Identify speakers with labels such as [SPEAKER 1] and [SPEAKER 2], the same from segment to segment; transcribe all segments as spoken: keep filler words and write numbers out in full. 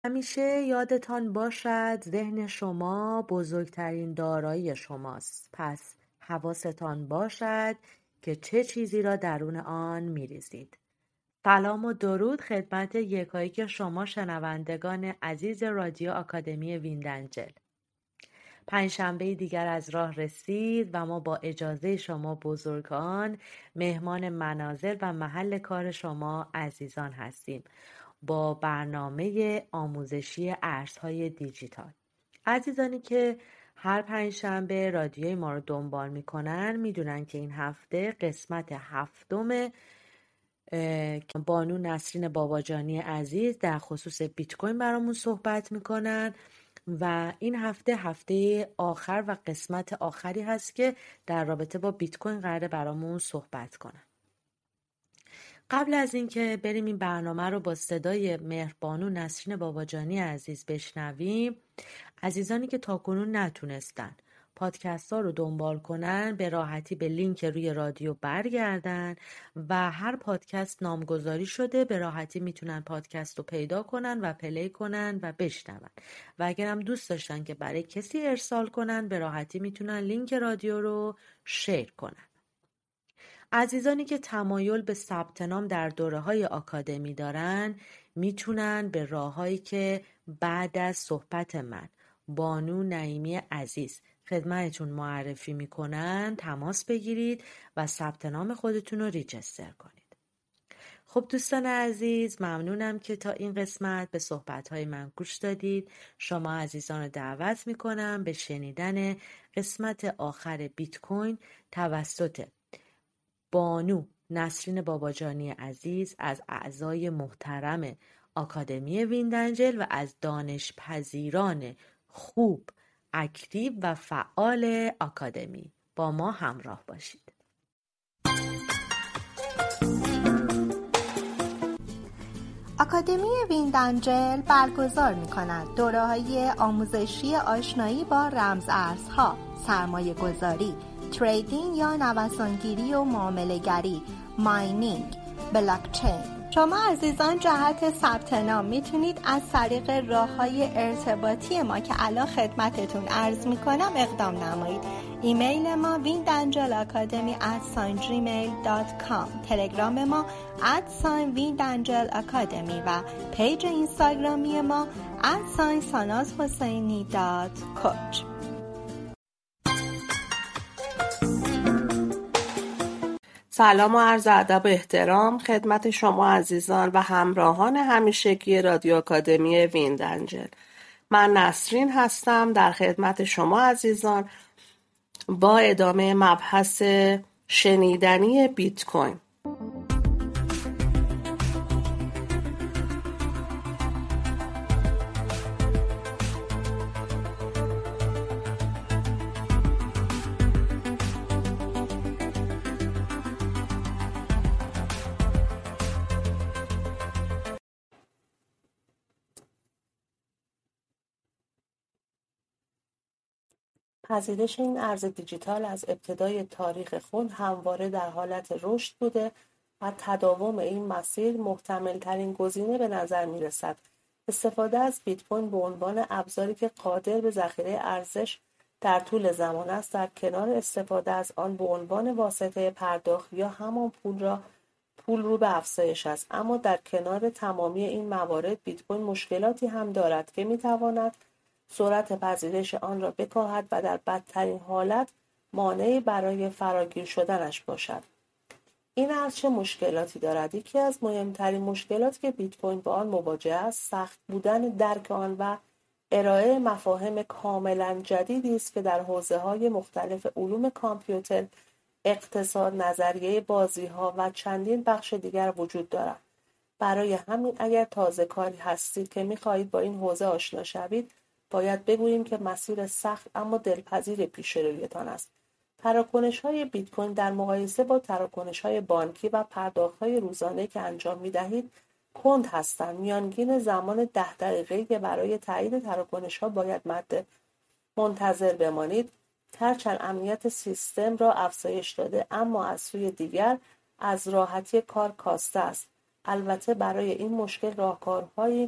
[SPEAKER 1] همیشه یادتان باشد ذهن شما بزرگترین دارایی شماست. پس حواستان باشد که چه چیزی را درون آن می‌ریزید. سلام و درود خدمت یکایک شما شنوندگان عزیز رادیو آکادمی ویندنجل. پنجشنبه دیگر از راه رسید و ما با اجازه شما بزرگان مهمان منازل و محل کار شما عزیزان هستیم با برنامه آموزشی ارزهای دیجیتال. عزیزانی که هر پنجشنبه رادیوی ما رو دنبال میکنن میدونن که این هفته قسمت هفتم بانو نسرین باباجانی عزیز در خصوص بیت کوین برامون صحبت میکنن و این هفته هفته آخر و قسمت آخری هست که در رابطه با بیت کوین قراره برامون صحبت کنن. قبل از اینکه بریم این برنامه رو با صدای مهربانو نسرین باباجانی عزیز بشنویم، عزیزانی که تاکنون نتونستن پادکست ها رو دنبال کنن به راحتی به لینک روی رادیو برگردن و هر پادکست نامگذاری شده، به راحتی میتونن پادکست رو پیدا کنن و پلی کنن و بشنون و اگرم دوست داشتن که برای کسی ارسال کنن به راحتی میتونن لینک رادیو رو شیر کنن. عزیزانی که تمایل به ثبت نام در دوره‌های آکادمی دارن میتونن به راههایی که بعد از صحبت من بانو نعیمی عزیز خدمتتون معرفی میکنن تماس بگیرید و ثبت نام خودتون رو ریجستر کنید. خب دوستان عزیز، ممنونم که تا این قسمت به صحبت‌های من گوش دادید. شما عزیزان رو دعوت میکنم به شنیدن قسمت آخر بیت کوین توسط بانو نسرین باباجانی عزیز از اعضای محترم آکادمی ویندنجل و از دانشپذیران خوب، اکتیو و فعال آکادمی. با ما همراه باشید.
[SPEAKER 2] آکادمی ویندنجل برگزار می‌کند دوره‌های آموزشی آشنایی با رمز ارزها، سرمایه گذاری، تریدینگ یا نوسانگیری و معامله‌گری، ماینینگ، بلاکچین. شما عزیزان جهت ثبت نام میتونید از طریق راه‌های ارتباطی ما که الان خدمتتون عرض میکنم اقدام نمایید. ایمیل ما ویندنجلآکادمی ات جیمیل دات کام، تلگرام ما ات ویندنجلآکادمی و پیج اینستاگرامی ما ات ساناز حسینی دات کوچ.
[SPEAKER 3] سلام و عرض ادب و احترام خدمت شما عزیزان و همراهان همیشگی رادیو آکادمی ویندنجل. من نسرین هستم در خدمت شما عزیزان با ادامه مبحث شنیدنی بیت کوین. پذیرش این ارز دیجیتال از ابتدای تاریخ خود همواره در حالت رشد بوده و تداوم این مسیر محتمل‌ترین گزینه به نظر می‌رسد. استفاده از بیت کوین به عنوان ابزاری که قادر به ذخیره ارزش در طول زمان است، در کنار استفاده از آن به عنوان واسطه پرداخت یا همان پول را پول رو به افزایش است. اما در کنار تمامی این موارد بیت کوین مشکلاتی هم دارد که می‌تواند سرعت پذیرش آن را بکاهد و در بدترین حالت مانعی برای فراگیر شدنش باشد. این ارز چه مشکلاتی دارد؟ یکی از مهمترین مشکلاتی که بیت کوین با آن مواجه است، سخت بودن درک آن و ارائه مفاهیم کاملا جدیدی است که در حوزه‌های مختلف علوم کامپیوتر، اقتصاد، نظریه بازی‌ها و چندین بخش دیگر وجود دارد. برای همین اگر تازه کاری هستید که می‌خواهید با این حوزه آشنا شوید، باید بگوییم که مسیر سخت اما دلپذیر پیش رویتان است. تراکنش‌های بیت کوین در مقایسه با تراکنش‌های بانکی و پرداخت‌های روزانه‌ای که انجام می‌دهید کند هستند. میانگین زمان ده دقیقه‌ای که برای تایید تراکنش‌ها باید مد منتظر بمانید، هرچند امنیت سیستم را افزایش داده، اما از سوی دیگر از راحتی کار کاسته است. البته برای این مشکل راهکارهایی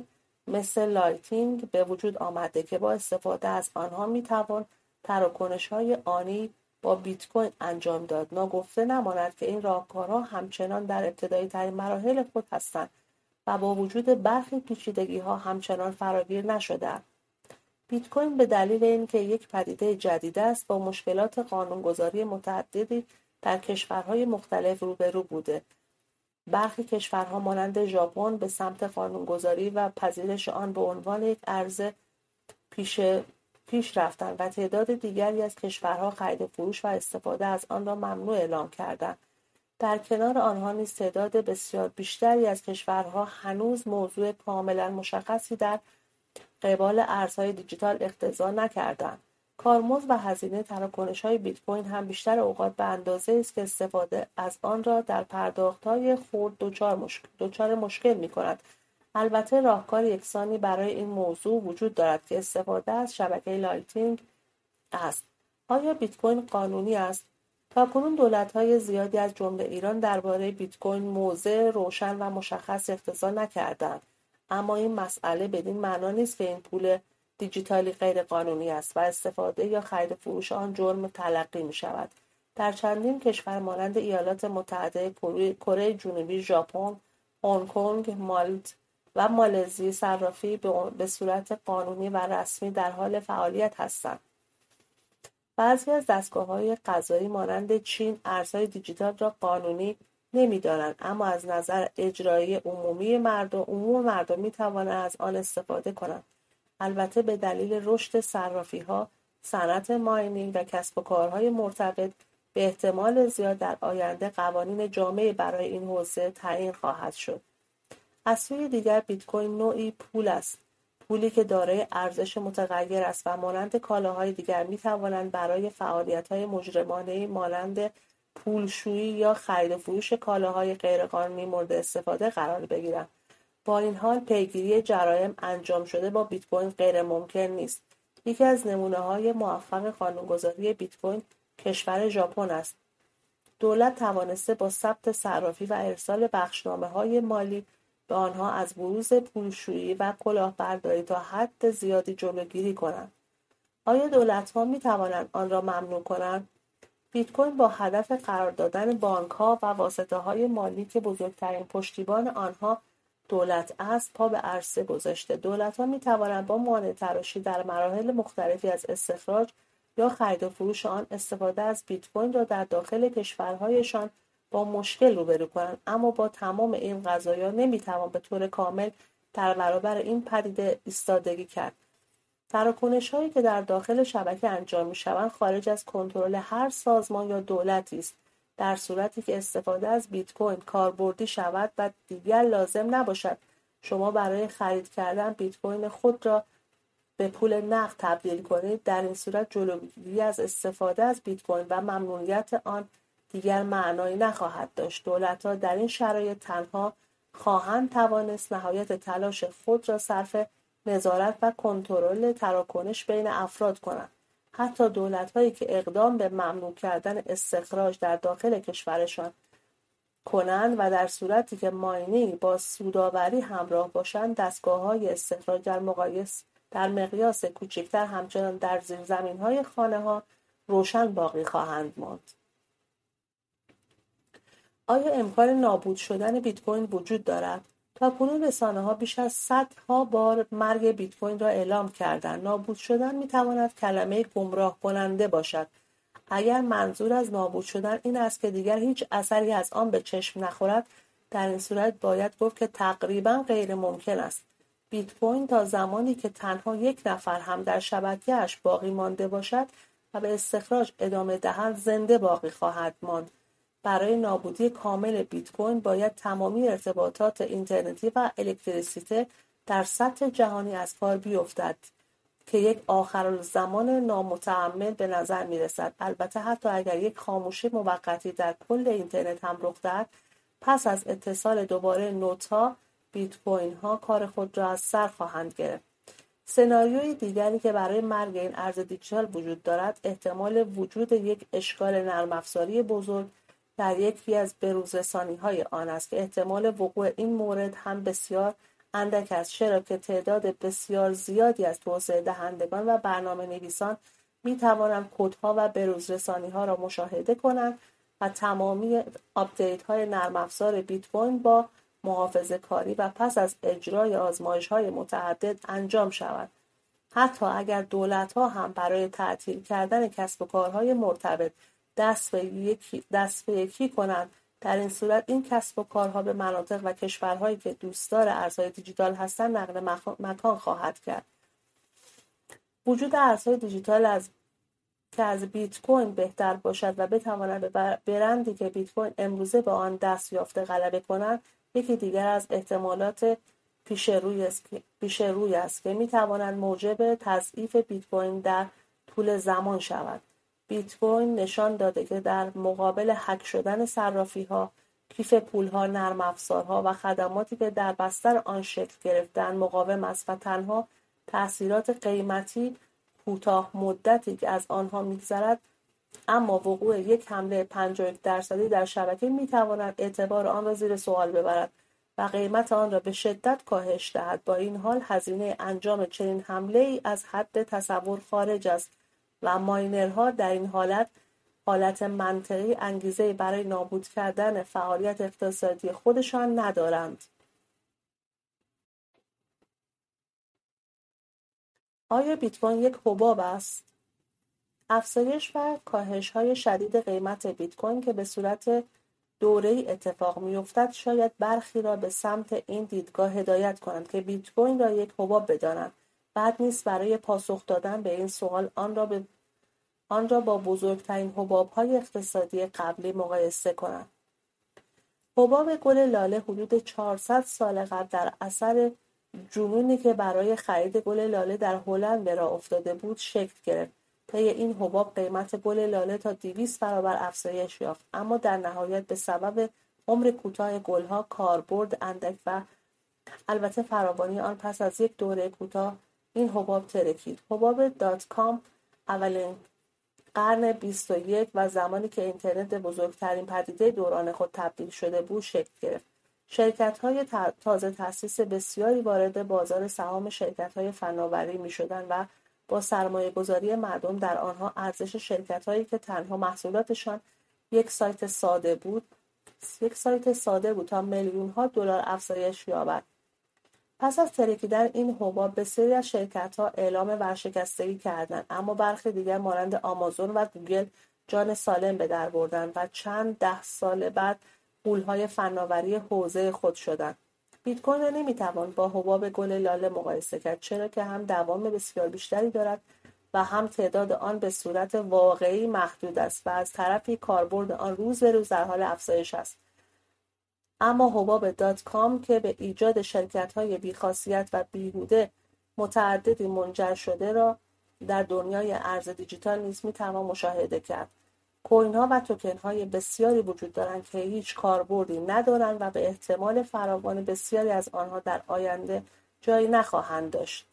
[SPEAKER 3] مثل لایتینگ به وجود آمده که با استفاده از آنها میتوان تراکنش‌های آنی با بیت کوین انجام داد. ناگفته نماند که این راهکارها همچنان در ابتدایی ترین مراحل خود هستند و با وجود برخی پیچیدگی‌ها همچنان فراگیر نشده‌اند. بیت کوین به دلیل اینکه یک پدیده جدید است با مشکلات قانونگذاری متعددی در کشورهای مختلف روبرو بوده. برخی کشورها مانند ژاپن به سمت قانونگذاری و پذیرش آن به عنوان یک ارز پیش پیش رفتند و تعداد دیگری از کشورها خرید و فروش و استفاده از آن را ممنوع اعلام کردند. در کنار آنها نیز تعداد بسیار بیشتری از کشورها هنوز موضوع کاملا مشخصی در قبال ارزهای دیجیتال اختزا نکردند. کارمزد و هزینه تراکنش‌های بیت کوین هم بیشتر اوقات به اندازه‌ای است که استفاده از آن را در پرداخت‌های خرد دچار مشکل دچار مشکل می‌کند. البته راهکار یکسانی برای این موضوع وجود دارد که استفاده از شبکه لایتینگ است. آیا بیت کوین قانونی است؟ تاکنون دولت‌های زیادی از جمله ایران درباره بیت کوین موضع روشن و مشخص اختصاص نکردند. اما این مسئله بدین معنا نیست که این پول دیجیتالی غیر قانونی است و استفاده یا خرید و فروش آن جرم تلقی می شود. در چندین کشور مانند ایالات متحده، کره جنوبی، ژاپن، هنگ کنگ، مالت و مالزی صرافی به صورت قانونی و رسمی در حال فعالیت هستند. بعضی از دستگاه‌های قضایی مانند چین ارزهای دیجیتال را قانونی نمی‌دانند، اما از نظر اجرایی عمومی مردم عموم مردم می‌توانند از آن استفاده کنند. البته به دلیل رشد صرافی‌ها، صنعت ماینینگ و کسب و کارهای مرتبط به احتمال زیاد در آینده قوانین جامعی برای این حوزه تعیین خواهد شد. از سوی دیگر بیت کوین نوعی پول است، پولی که دارای ارزش متغیر است و مانند کالاهای دیگر می‌توانند برای فعالیت‌های مجرمانه‌ای مانند پولشویی یا خرید و فروش کالاهای غیرقانونی مورد استفاده قرار بگیرند. با این حال پیگیری جرایم انجام شده با بیت کوین غیر ممکن نیست. یکی از نمونه‌های موفق قانونگذاری بیت کوین کشور ژاپن است. دولت توانسته با ثبت صرافی و ارسال بخشنامه‌های مالی به آنها از بروز پولشویی و کلاهبرداری تا حد زیادی جلوگیری کنند. آیا دولت‌ها می‌توانند آن را ممنوع کنند؟ بیت کوین با هدف قرار دادن بانک‌ها و واسطه‌های مالی که بزرگترین پشتیبان آنها دولت است پا به عرصه گذاشته. دولت‌ها می‌توانند با مانع تراشی در مراحل مختلفی از استخراج یا خرید و فروش آن استفاده از بیت کوین را در داخل کشورهایشان با مشکل روبرو کنند، اما با تمام این قضایا نمی‌توان به طور کامل در برابر این پدیده ایستادگی کرد. تراکنش‌هایی که در داخل شبکه انجام می‌شوند خارج از کنترل هر سازمان یا دولتی است. در صورتی که استفاده از بیت کوین کاربردی شود و دیگر لازم نباشد شما برای خرید کردن بیت کوین خود را به پول نقد تبدیل کنید، در این صورت جلوگیری از استفاده از بیت کوین و ممنوعیت آن دیگر معنایی نخواهد داشت. دولت‌ها در این شرایط تنها خواهند توانست نهایت تلاش خود را صرف نظارت و کنترل تراکنش بین افراد کنند. حتی دولت‌هایی که اقدام به ممنوع کردن استخراج در داخل کشورشان کنند و در صورتی که ماینینگ با سودآوری همراه باشند، دستگاه‌های استخراج در مقایسه در مقیاس کوچکتر همچنان در زیرزمین‌های خانه‌ها روشن باقی خواهند ماند. آیا امکان نابود شدن بیت کوین وجود دارد؟ تاکنون رسانه‌ها بیش از صدها بار مرگ بیت کوین را اعلام کردند. نابود شدن می‌تواند کلمه گمراه کننده باشد. اگر منظور از نابود شدن این است که دیگر هیچ اثری از آن به چشم نخورد، در این صورت باید گفت که تقریباً غیر ممکن است. بیت کوین تا زمانی که تنها یک نفر هم در شبکه‌اش باقی مانده باشد و به استخراج ادامه دهد زنده باقی خواهد ماند. برای نابودی کامل بیت کوین باید تمامی ارتباطات اینترنتی و الکتریسیته در سطح جهانی از کار بیفتد که یک آخرالزمان نامتحمل به نظر می‌رسد. البته حتی اگر یک خاموشی موقتی در کل اینترنت هم رخ دهد، پس از اتصال دوباره نوت‌ها بیت کوین ها کار خود را از سر خواهند گرفت. سناریوی دیگری که برای مرگ این ارز دیجیتال وجود دارد، احتمال وجود یک اشکال نرم افزاری بزرگ در یکی از بروزرسانی‌های آن است که احتمال وقوع این مورد هم بسیار اندک است، چرا که تعداد بسیار زیادی از توسعه دهندگان و برنامه نویسان می توانند کدها و بروزرسانی ها را مشاهده کنند و تمامی آپدیت های نرم افزار بیت کوین با محافظه کاری و پس از اجرای آزمایش های متعدد انجام شود. حتی اگر دولت ها هم برای تعطیل کردن کسب و کارهای مرتبط دست به یکی, دست به یکی کنند، در این صورت این کسب و کارها به مناطق و کشورهایی که دوستدار ارزهای دیجیتال هستند نقل مکان خواهد کرد. وجود ارزهای دیجیتال از که از بیت کوین بهتر باشد و بتواند به برندی که بیت کوین امروزه به آن دست یافته غلبه کند، یکی دیگر از احتمالات پیش روی است پیش روی است که میتواند موجب تضعیف بیت کوین در طول زمان شود. بیت کوین نشان داده که در مقابل هک شدن صرافی‌ها، کیف پول‌ها، نرم افزارها و خدماتی که در بستر آن شکل گرفته‌اند مقاوم است و تنها تأثیرات قیمتی کوتاه مدتی که از آنها می‌گذرد، اما وقوع یک حمله پنجاه و یک درصدی در شبکه می‌تواند اعتبار آن را زیر سوال ببرد و قیمت آن را به شدت کاهش دهد. با این حال هزینه انجام چنین حمله‌ای از حد تصور خارج است و ماینرها در این حالت حالت منطقی انگیزه برای نابود کردن فعالیت اقتصادی خودشان ندارند. آیا بیت کوین یک حباب است؟ افزایش و کاهش‌های شدید قیمت بیت کوین که به صورت دوره‌ای اتفاق می‌افتد شاید برخی را به سمت این دیدگاه هدایت کنند که بیت کوین را یک حباب بدانند. بد نیست برای پاسخ دادن به این سوال آن را به آن را با بزرگترین حباب‌های اقتصادی قبلی مقایسه کنند. حباب گل لاله حدود چهارصد سال قبل در اثر جنونی که برای خرید گل لاله در هلند به راه افتاده بود شکل گرفت. طی این حباب قیمت گل لاله تا دویست برابر افزایش یافت، اما در نهایت به سبب عمر کوتاه گل‌ها، کاربرد اندک و البته فراوانی آن پس از یک دوره کوتاه این حباب ترکید. حباب دات کام اولین قرن بیست و یک و زمانی که اینترنت به بزرگترین پدیده دوران خود تبدیل شده بود شکل گرفت. شرکت‌های تازه تأسیس بسیاری وارد بازار سهام شرکت‌های فناوری می‌شدند و با سرمایه‌گذاری مردم در آنها ارزش شرکت‌هایی که تنها محصولاتشان یک سایت ساده بود، یک سایت ساده بود تا میلیون‌ها دلار افزایش یابد. پس از ترکیدن این حباب بسیاری از شرکت‌ها اعلام ورشکستگی کردند، اما برخی دیگر مانند آمازون و گوگل جان سالم به در بردند و چند ده سال بعد غول‌های فناوری حوزه خود شدند. بیت کوین را نمی‌توان با حباب گل لاله مقایسه کرد، چرا که هم دوام بسیار بیشتری دارد و هم تعداد آن به صورت واقعی محدود است و از طرفی کاربرد آن روز به روز در حال افزایش است. اما حباب دات کام که به ایجاد شرکت‌های بی‌خاصیت و بیهوده متعددی منجر شده را در دنیای ارز دیجیتال نیز می‌توان مشاهده کرد. کوین‌ها و توکن‌های بسیاری وجود دارند که هیچ کاربردی ندارند و به احتمال فراوان بسیاری از آنها در آینده جایی نخواهند داشت.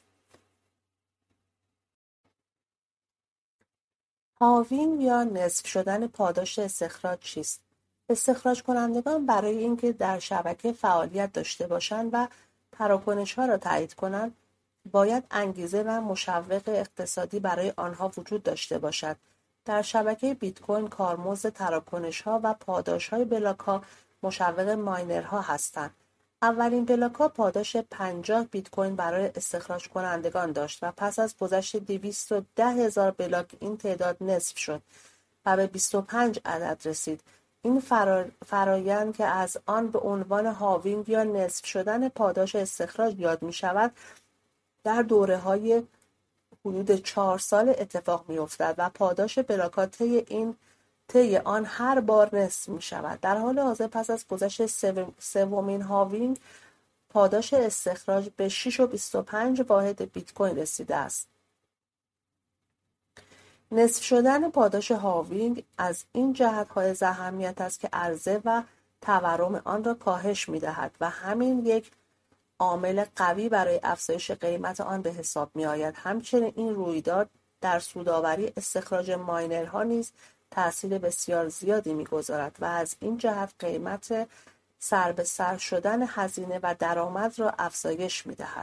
[SPEAKER 3] هاوینگ یا نصف شدن پاداش استخراج چیست؟ استخراج کنندگان برای اینکه در شبکه فعالیت داشته باشند و تراکنش‌ها را تایید کنند، باید انگیزه و مشوق اقتصادی برای آنها وجود داشته باشد. در شبکه بیت کوین کارمزد تراکنش‌ها و پاداش‌های بلاک‌ها مشوق ماینرها هستند. اولین بلاک‌ها پاداش پنجاه بیت کوین برای استخراج کنندگان داشت و پس از گذشت دویست و ده هزار بلاک این تعداد نصف شد و به بیست و پنج عدد رسید. این فرا... فرایند که از آن به عنوان هاوینگ یا نصف شدن پاداش استخراج یاد می شود در دوره‌های حدود چهار سال اتفاق می افتد و پاداش بلاکات طی این طی آن هر بار نصف می شود. در حال حاضر پس از گذشت سومین هاوینگ پاداش استخراج به شش و بیست و پنج واحد بیت کوین رسیده است. نصف شدن پاداش هاوینگ از این جهت حائز اهمیت است که عرضه و تورم آن را کاهش می دهد و همین یک عامل قوی برای افزایش قیمت آن به حساب می آید. همچنین این رویداد در سودآوری استخراج ماینرها نیز تأثیر بسیار زیادی می گذارد و از این جهت قیمت سر به سر شدن هزینه و درآمد را افزایش می‌دهد.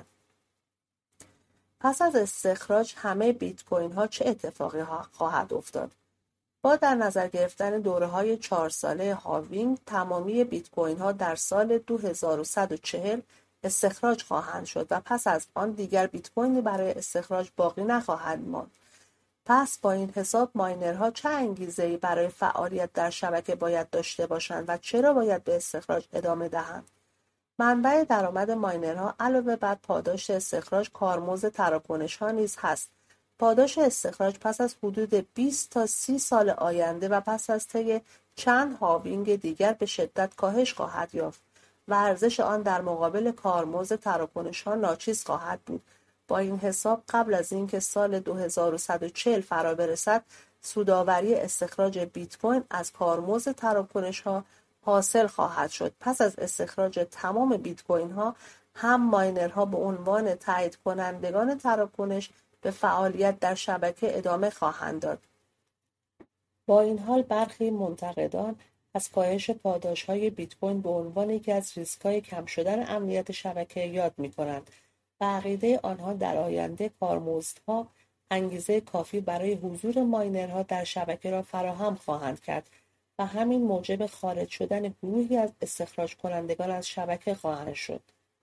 [SPEAKER 3] پس از استخراج همه بیت کوین ها چه اتفاقی خواهد افتاد؟ با در نظر گرفتن دوره‌های چهار ساله هالوینگ، تمامی بیت کوین ها در سال دو هزار و صد و چهل استخراج خواهند شد و پس از آن دیگر بیت کوینی برای استخراج باقی نخواهد ماند. پس با این حساب ماینرها چه انگیزه‌ای برای فعالیت در شبکه باید داشته باشند و چرا باید به استخراج ادامه دهند؟ منبع درآمد ماینرها علاوه بر پاداش استخراج کارمزد تراکنش‌ها نیز هست. پاداش استخراج پس از حدود بیست تا سی سال آینده و پس از طی چند هالوینگ دیگر به شدت کاهش خواهد یافت و ارزش آن در مقابل کارمزد تراکنش‌ها ناچیز خواهد بود. با این حساب قبل از اینکه سال دو هزار و صد و چهل فرا برسد، سودآوری استخراج بیت کوین از کارمزد تراکنش‌ها حاصل خواهد شد. پس از استخراج تمام بیت کوین ها، هم ماینرها به عنوان تایید کنندگان تراکنش به فعالیت در شبکه ادامه خواهند داد. با این حال برخی منتقدان از کاهش پاداش‌های بیت کوین به عنوان یکی از ریسک‌های کم شدن امنیت شبکه یاد می‌کنند و عقیده آنها در آینده کارمزدها انگیزه کافی برای حضور ماینرها در شبکه را فراهم خواهند کرد و همین موجب خارج شدن گروهی از استخراج کنندگان از شبکه خواهند شد.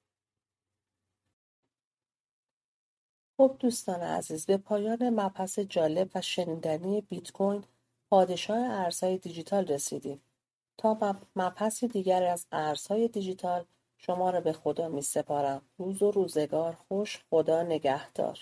[SPEAKER 3] خب دوستان عزیز، به پایان مبحث جالب و شنیدنی بیت کوین، پادشاه ارزهای دیجیتال رسیدیم. تا مبحثی دیگر از ارزهای دیجیتال، شما را به خدا می سپارم. روز و روزگار خوش. خدا نگهدار.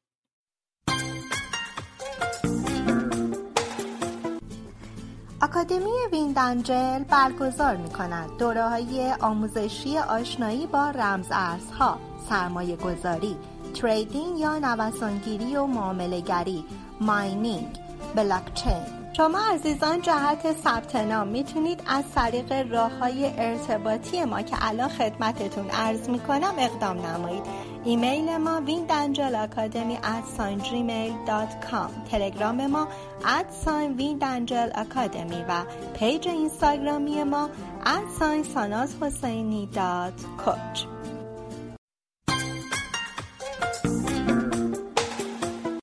[SPEAKER 2] آکادمی ویندنجل برگزار می کند دوره‌های آموزشی آشنایی با رمز ارزها، سرمایه گذاری، تریدینگ یا نوسانگیری و معامله گری، ماینینگ، بلاکچین. شما عزیزان جهت ثبت نام میتونید از طریق راه‌های ارتباطی ما که الان خدمتتون عرض میکنم اقدام نمایید. ایمیل ما ویندنجل آکادمی ات جیمیل دات کام، تلگرام ما ات ویندنجل آکادمی و پیج اینستاگرامی ما ات ساناز حسینی دات کوچ.